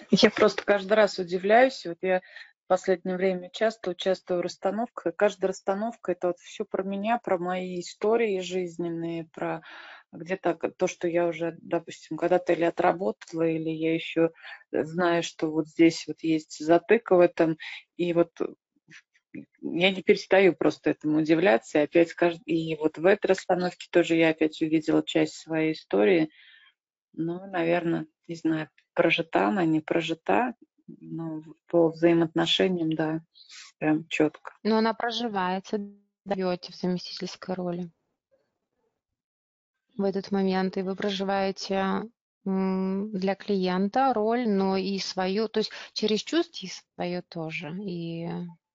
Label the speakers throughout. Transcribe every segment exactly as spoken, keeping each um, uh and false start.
Speaker 1: Я просто каждый раз удивляюсь. Вот я в последнее время часто участвую в расстановках, и каждая расстановка — это вот все про меня, про мои истории жизненные, про где-то к то, что я уже, допустим, когда-то или отработала, или я еще знаю, что вот здесь вот есть затык в этом. И вот я не перестаю просто этому удивляться. И опять кажд и вот в этой расстановке тоже я опять увидела часть своей истории. Ну, наверно, не знаю, прожита она, не прожита, но в по взаимоотношениям, да, прям четко.
Speaker 2: Но она проживается, даете в заместительской роли в этот момент, и вы проживаете, м, для клиента роль, но и свою, то есть через чувств и свое тоже. И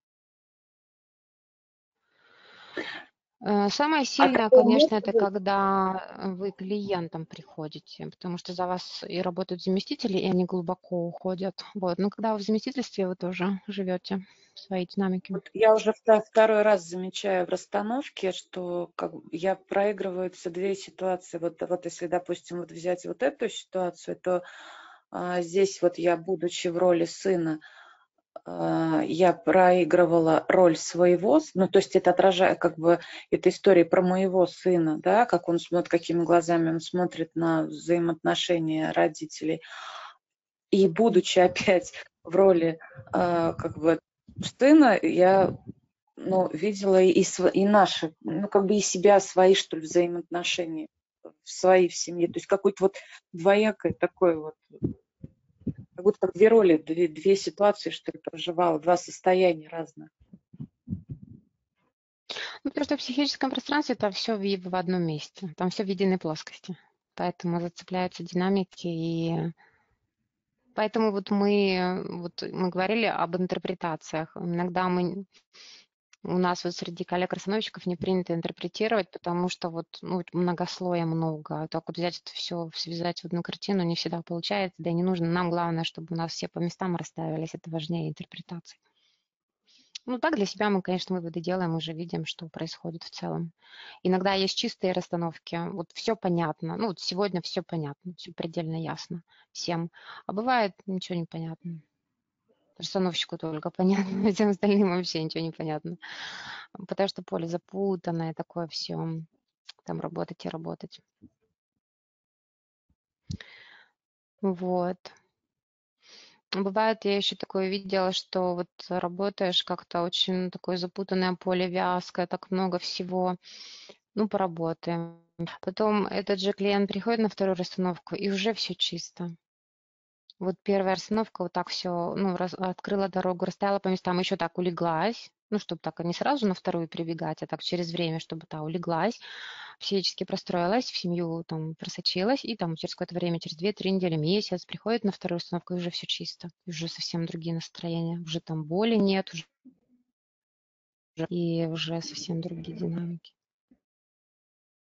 Speaker 2: Э, самое
Speaker 1: А
Speaker 2: сильное,
Speaker 1: такое
Speaker 2: конечно,
Speaker 1: может
Speaker 2: это
Speaker 1: быть?
Speaker 2: когда э, вы к клиентам приходите, потому что за вас и работают заместители, и они глубоко уходят. Вот. Но когда вы в заместительстве, вы тоже живете в своей динамике.
Speaker 1: Вот я уже вта второй раз замечаю в расстановке, что как бы я проигрываются две ситуации. Вот вот если, допустим, вот взять вот эту ситуацию, то, а, здесь вот я, будучи в роли сына, а, я проигрывала роль своего, с ну, то есть это отражает как бы, эта история про моего сына, да, как он смотрит, какими глазами он смотрит на взаимоотношения родителей. И будучи опять в роли, а, как бы сына, я, ну, видела и св и наши, ну, как бы и себя, свои, что ли, взаимоотношения, в свои в семье. То есть какое-то вот двоякое такое вот, как будто как две роли, две две ситуации, что ли, проживала, два состояния разных.
Speaker 2: Ну, потому что в психическом пространстве это все в, в одном месте, там все в единой плоскости. Поэтому зацепляются динамики, и поэтому вот мы, э, вот мы говорили об интерпретациях. Иногда мы У нас вот среди коллег-расстановщиков не принято интерпретировать, потому что вот, ну, вот многослоя много. Так вот взять это все, связать в одну картину не всегда получается, да и не нужно. Нам главное, чтобы у нас все по местам расставились. Это важнее интерпретации. Ну, так для себя мы, конечно, выводы делаем, уже видим, что происходит в целом. Иногда есть чистые расстановки, вот все понятно. Ну, вот сегодня все понятно, все предельно ясно всем. А бывает ничего не понятно. Расстановщику только понятно, всем остальным вообще ничего не понятно. Потому что поле запутанное, такое все. Там работать и работать. Вот. Бывает, я еще такое видела, что вот работаешь как-то очень такое запутанное поле, вязкое, так много всего. Ну, поработаем. Потом этот же клиент приходит на вторую расстановку, и уже все чисто. Вот первая расстановка вот так все, ну, раз- открыла дорогу, расставила по местам, еще так улеглась, ну, чтобы так не сразу на вторую прибегать, а так через время, чтобы та улеглась, психически простроилась, в семью там просочилась, и там через какое-то время, через две-три недели, месяц приходит на вторую установку, и уже все чисто, и уже совсем другие настроения, уже там боли нет, уже, и уже совсем другие динамики.